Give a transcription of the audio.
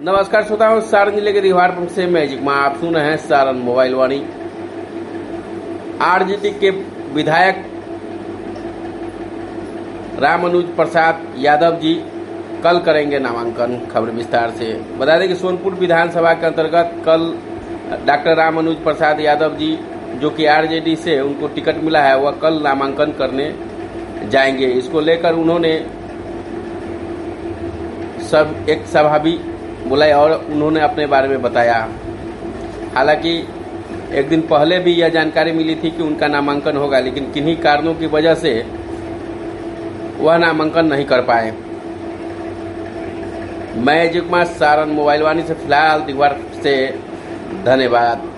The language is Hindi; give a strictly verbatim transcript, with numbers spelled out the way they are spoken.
नमस्कार श्रोताओं, सारण जिले के दीवार पंप से मैजिक मां आप सुन रहे हैं सारण मोबाइल वाणी। आरजेडी के विधायक रामानुज प्रसाद यादव जी कल करेंगे नामांकन। खबर विस्तार से बता दें कि सोनपुर विधानसभा के अंतर्गत कल डॉक्टर रामानुज प्रसाद यादव जी, जो कि आरजेडी से उनको टिकट मिला है, वह कल नामांकन करने जाएंगे। इसको लेकर उन्होंने सब एक सभा भी बुलाई और उन्होंने अपने बारे में बताया। हालांकि एक दिन पहले भी यह जानकारी मिली थी कि उनका नामांकन होगा, लेकिन किन्हीं कारणों की वजह से वह नामांकन नहीं कर पाए। मैं जिकमा सारण मोबाइल वाणी से फिलहाल दीवार से धन्यवाद।